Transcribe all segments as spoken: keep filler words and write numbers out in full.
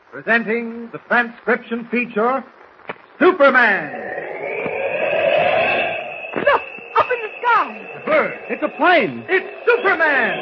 presenting the transcription feature, Superman. Look, up in the sky. A bird. It's a plane. It's Superman.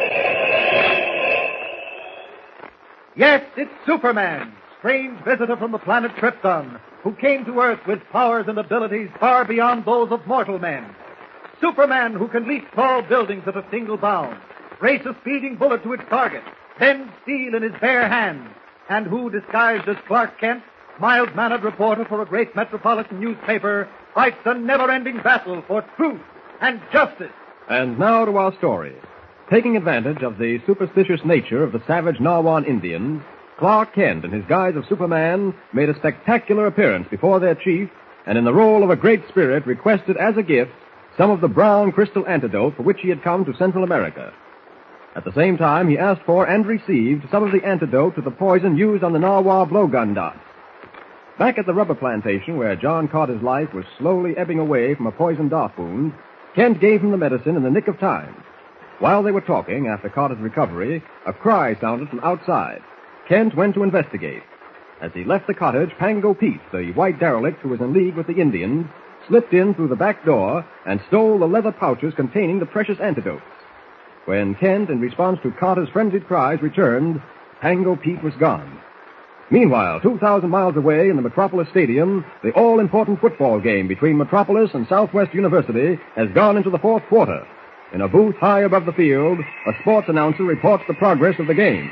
Yes, it's Superman, strange visitor from the planet Krypton, who came to Earth with powers and abilities far beyond those of mortal men. Superman, who can leap tall buildings at a single bound, race a speeding bullet to its target, bend steel in his bare hands, and who, disguised as Clark Kent, mild-mannered reporter for a great metropolitan newspaper, fights a never-ending battle for truth and justice. And now to our story. Taking advantage of the superstitious nature of the savage Narwan Indians, Clark Kent, in his guise of Superman, made a spectacular appearance before their chief, and in the role of a great spirit requested as a gift some of the brown crystal antidote for which he had come to Central America. At the same time, he asked for and received some of the antidote to the poison used on the Narwhal blowgun dots. Back at the rubber plantation where John Carter's life was slowly ebbing away from a poisoned dart wound, Kent gave him the medicine in the nick of time. While they were talking, after Carter's recovery, a cry sounded from outside. Kent went to investigate. As he left the cottage, Pango Pete, the white derelict who was in league with the Indians, slipped in through the back door and stole the leather pouches containing the precious antidotes. When Kent, in response to Carter's frenzied cries, returned, Pango Pete was gone. Meanwhile, two thousand miles away in the Metropolis Stadium, the all-important football game between Metropolis and Southwest University has gone into the fourth quarter. In a booth high above the field, a sports announcer reports the progress of the game.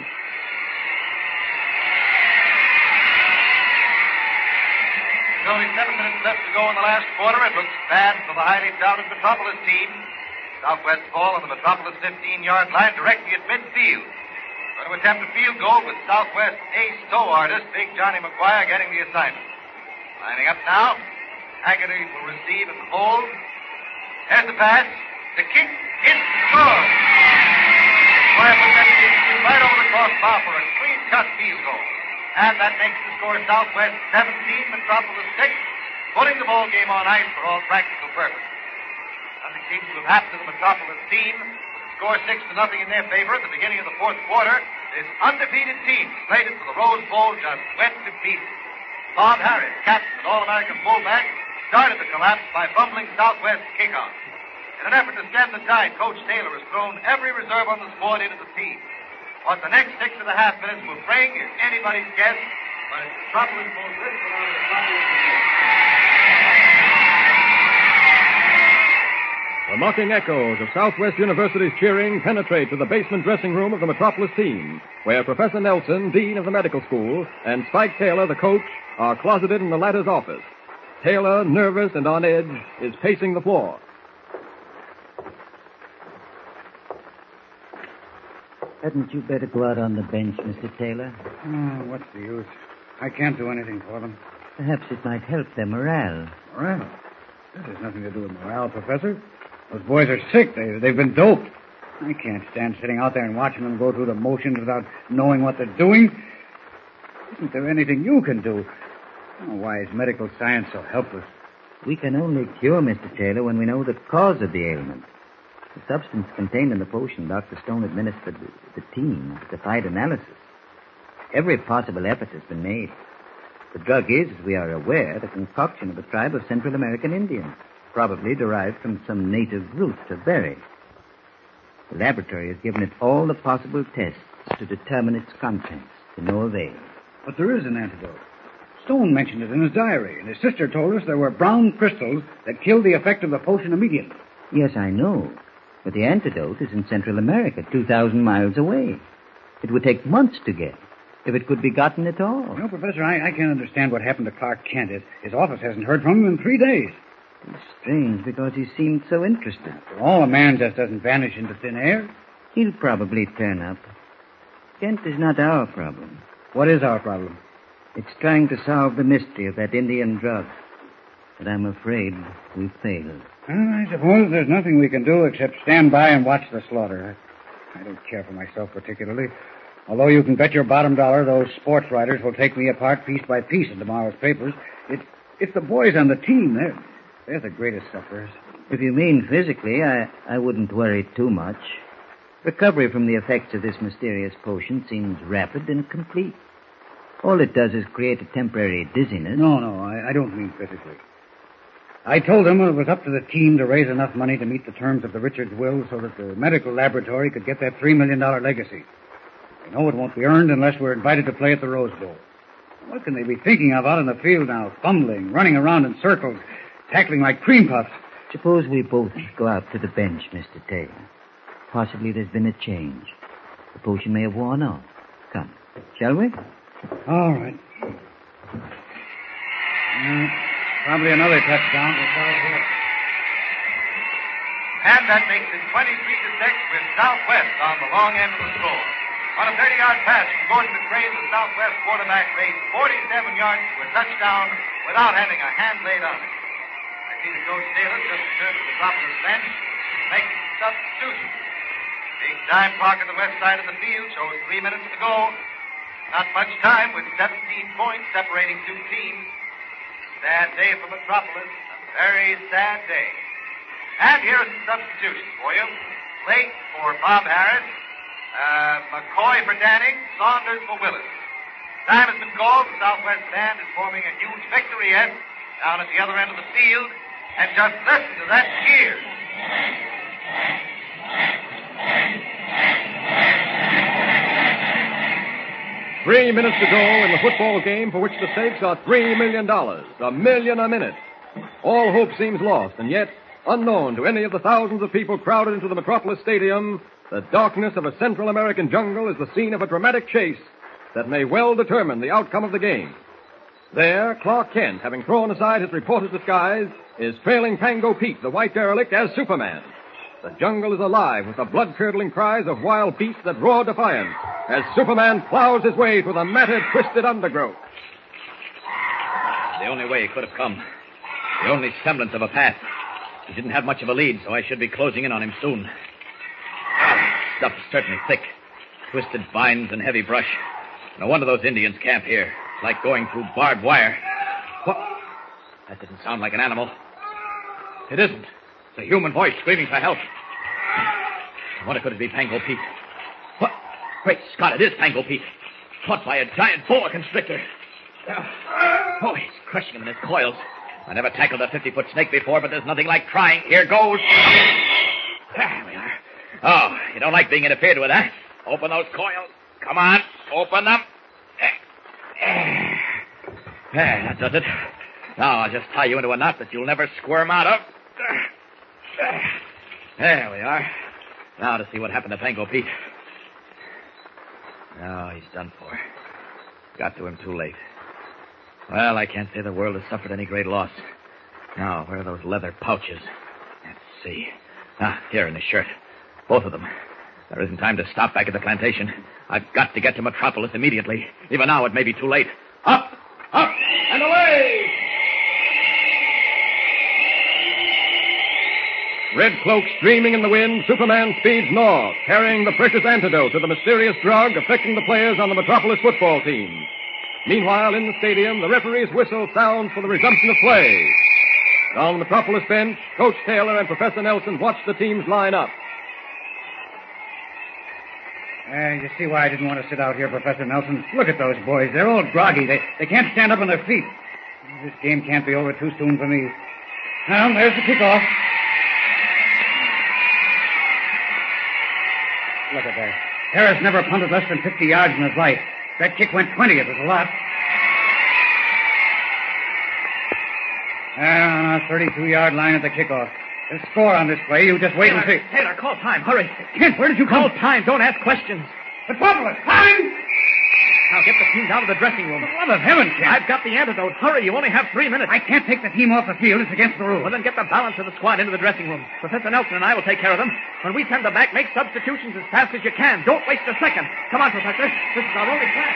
Only seven minutes left to go in the last quarter. It looks bad for the highly doubted Metropolis team. Southwest ball on the Metropolis fifteen-yard line directly at midfield. Going to attempt a field goal with Southwest ace toe artist, Big Johnny McGuire, getting the assignment. Lining up now. Haggerty will receive and hold. There's the pass. The kick is scored. McGuire puts that kick right over the crossbar for a clean-cut field goal. And that makes the score Southwest seventeen, Metropolis six, putting the ball game on ice for all practical purposes. Nothing seems to have happened to the Metropolis team. Score six to nothing in their favor at the beginning of the fourth quarter. This undefeated team, slated for the Rose Bowl, just went to pieces. Bob Harris, captain and All-American fullback, started the collapse by fumbling Southwest's kickoff. In an effort to stem the tide, Coach Taylor has thrown every reserve on the squad into the team. What the next six and a half minutes will bring is anybody's guess, but it's Metropolis most visible out of the body of the game. The mocking echoes of Southwest University's cheering penetrate to the basement dressing room of the Metropolis team, where Professor Nelson, dean of the medical school, and Spike Taylor, the coach, are closeted in the latter's office. Taylor, nervous and on edge, is pacing the floor. Hadn't you better go out on the bench, Mister Taylor? Oh, what's the use? I can't do anything for them. Perhaps it might help their morale. Morale? This has nothing to do with morale, Professor. Those boys are sick. They, they've been doped. I can't stand sitting out there and watching them go through the motions without knowing what they're doing. Isn't there anything you can do? Oh, why is medical science so helpless? We can only cure Mister Taylor when we know the cause of the ailment. The substance contained in the potion Doctor Stone administered to the team defied analysis. Every possible effort has been made. The drug is, as we are aware, the concoction of a tribe of Central American Indians, probably derived from some native root or berry. The laboratory has given it all the possible tests to determine its contents, to no avail. But there is an antidote. Stone mentioned it in his diary, and his sister told us there were brown crystals that killed the effect of the potion immediately. Yes, I know. But the antidote is in Central America, two thousand miles away. It would take months to get, if it could be gotten at all. No, Professor, I, I can't understand what happened to Clark Kent. His, his office hasn't heard from him in three days. It's strange, because he seemed so interested. After all, a man just doesn't vanish into thin air. He'll probably turn up. Kent is not our problem. What is our problem? It's trying to solve the mystery of that Indian drug. But I'm afraid we've failed. Well, I suppose there's nothing we can do except stand by and watch the slaughter. I, I don't care for myself particularly. Although you can bet your bottom dollar those sports writers will take me apart piece by piece in tomorrow's papers. It's, it's the boys on the team. They're, they're the greatest sufferers. If you mean physically, I, I wouldn't worry too much. Recovery from the effects of this mysterious potion seems rapid and complete. All it does is create a temporary dizziness. No, no, I, I don't mean physically. I told them it was up to the team to raise enough money to meet the terms of the Richards will so that the medical laboratory could get that three million dollars legacy. They know it won't be earned unless we're invited to play at the Rose Bowl. What can they be thinking of out in the field now? Fumbling, running around in circles, tackling like cream puffs. Suppose we both go out to the bench, Mister Taylor. Possibly there's been a change. The potion may have worn off. Come, shall we? All right. Uh, probably another touchdown. And that makes it twenty-three to six with Southwest on the long end of the score. On a thirty-yard pass from Gordon McRae, the Southwest quarterback raced forty-seven yards to a touchdown without having a hand laid on it. I see that Coach Taylor just returned to the top of his bench, making some substitutions. Big time clock at the west side of the field shows three minutes to go. Not much time with seventeen points separating two teams. Sad day for Metropolis. A very sad day. And here are some substitutions for you. Lake for Bob Harris. Uh, McCoy for Danning. Saunders for Willis. Time has been called. The Southwest band is forming a huge victory S down at the other end of the field. And just listen to that cheer. Three minutes to go in the football game for which the stakes are three million dollars. A million a minute. All hope seems lost, and yet, unknown to any of the thousands of people crowded into the Metropolis Stadium, the darkness of a Central American jungle is the scene of a dramatic chase that may well determine the outcome of the game. There, Clark Kent, having thrown aside his reporter's disguise, is trailing Pango Pete, the white derelict, as Superman. The jungle is alive with the blood-curdling cries of wild beasts that roar defiance as Superman plows his way through the matted, twisted undergrowth. The only way he could have come. The only semblance of a path. He didn't have much of a lead, so I should be closing in on him soon. Ah, stuff is certainly thick. Twisted vines and heavy brush. No wonder those Indians camp here. It's like going through barbed wire. What? That didn't sound like an animal. It isn't. It's a human voice screaming for help. I wonder could it be Pango Pete? What? Great Scott, it is Pango Pete. Caught by a giant boa constrictor. Oh, he's crushing him in his coils. I never tackled a fifty-foot snake before, but there's nothing like trying. Here goes. There we are. Oh, you don't like being interfered with, huh? Open those coils. Come on, open them. There, that does it. Now I'll just tie you into a knot that you'll never squirm out of. There we are. Now to see what happened to Pango Pete. Oh, he's done for. Got to him too late. Well, I can't say the world has suffered any great loss. Now, where are those leather pouches? Let's see. Ah, here in his shirt. Both of them. There isn't time to stop back at the plantation. I've got to get to Metropolis immediately. Even now, it may be too late. Up! Up! And away! Red cloak streaming in the wind, Superman speeds north, carrying the precious antidote to the mysterious drug affecting the players on the Metropolis football team. Meanwhile, in the stadium, the referee's whistle sounds for the resumption of play. On the Metropolis bench, Coach Taylor and Professor Nelson watch the teams line up. Uh, you see why I didn't want to sit out here, Professor Nelson. Look at those boys. They're all groggy. They, they can't stand up on their feet. This game can't be over too soon for me. Well, there's the kickoff. Look at that. Harris never punted less than fifty yards in his life. That kick went twenty. It was a lot. And on our thirty-two-yard line at the kickoff. There's score on this play. You just wait Taylor, and see. Taylor, call time. Hurry. Kent, where did you Call come? time. Don't ask questions. Metropolis, time! Now get the teams out of the dressing room. For the love of heaven, Kent. I've got the antidote. Hurry. You only have three minutes. I can't take the team off the field. It's against the rules. Well, then get the balance of the squad into the dressing room. Professor Nelson and I will take care of them. When we send them back, make substitutions as fast as you can. Don't waste a second. Come on, Professor. This is our only chance.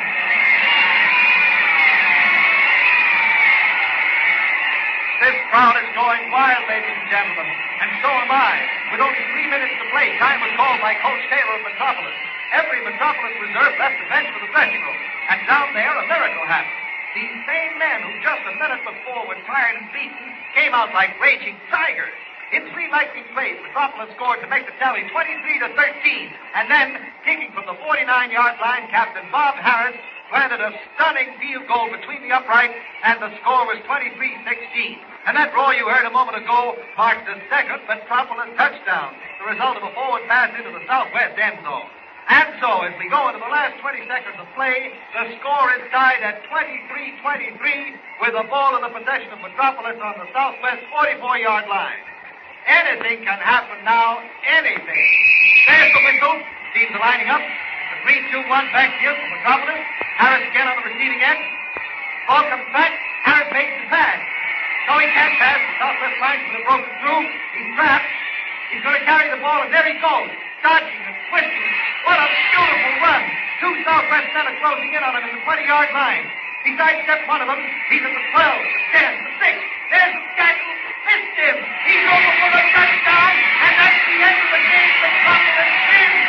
This crowd is going wild, ladies and gentlemen. And so am I. With only three minutes to play, time was called by Coach Taylor of Metropolis. Every Metropolis reserve left the bench for the dressing room. And down there, a miracle happened. These same men who just a minute before were tired and beaten came out like raging tigers. In three lightning plays, Metropolis scored to make the tally twenty-three to thirteen. And then, kicking from the forty-nine-yard line, Captain Bob Harris planted a stunning field goal between the uprights, and the score was twenty-three sixteen. And that roar you heard a moment ago marked the second Metropolis touchdown, the result of a forward pass into the southwest end zone. And so, as we go into the last twenty seconds of play, the score is tied at twenty-three twenty-three with the ball in the possession of Metropolis on the southwest forty-four-yard line. Anything can happen now, anything. There's the whistle. Teams are lining up. The three two one backfield for Metropolis. Harris again on the receiving end. Ball comes back. Harris makes the pass. No, he can't pass. The southwest line's been broken through. He's trapped. He's going to carry the ball, and there he goes. Dodging and twisting. What a beautiful run. Two southwest men are closing in on him at the twenty-yard line. He sidestepped one of them. He's at the twelve, the ten, the six. There's the tackle. Missed him. He's over for the touchdown, and that's the end of the game. The Metropolis wins.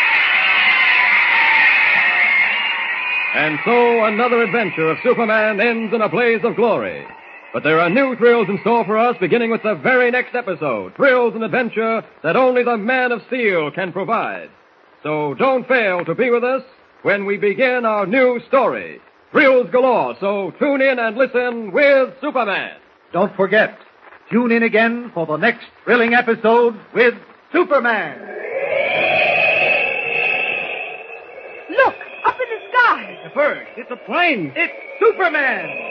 And so another adventure of Superman ends in a blaze of glory. But there are new thrills in store for us beginning with the very next episode. Thrills and adventure that only the Man of Steel can provide. So don't fail to be with us when we begin our new story. Thrills galore, so tune in and listen with Superman. Don't forget, tune in again for the next thrilling episode with Superman. Look, up in the sky. The bird. It's a plane. It's Superman.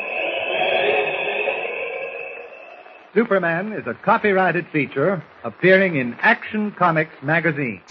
Superman is a copyrighted feature appearing in Action Comics magazine.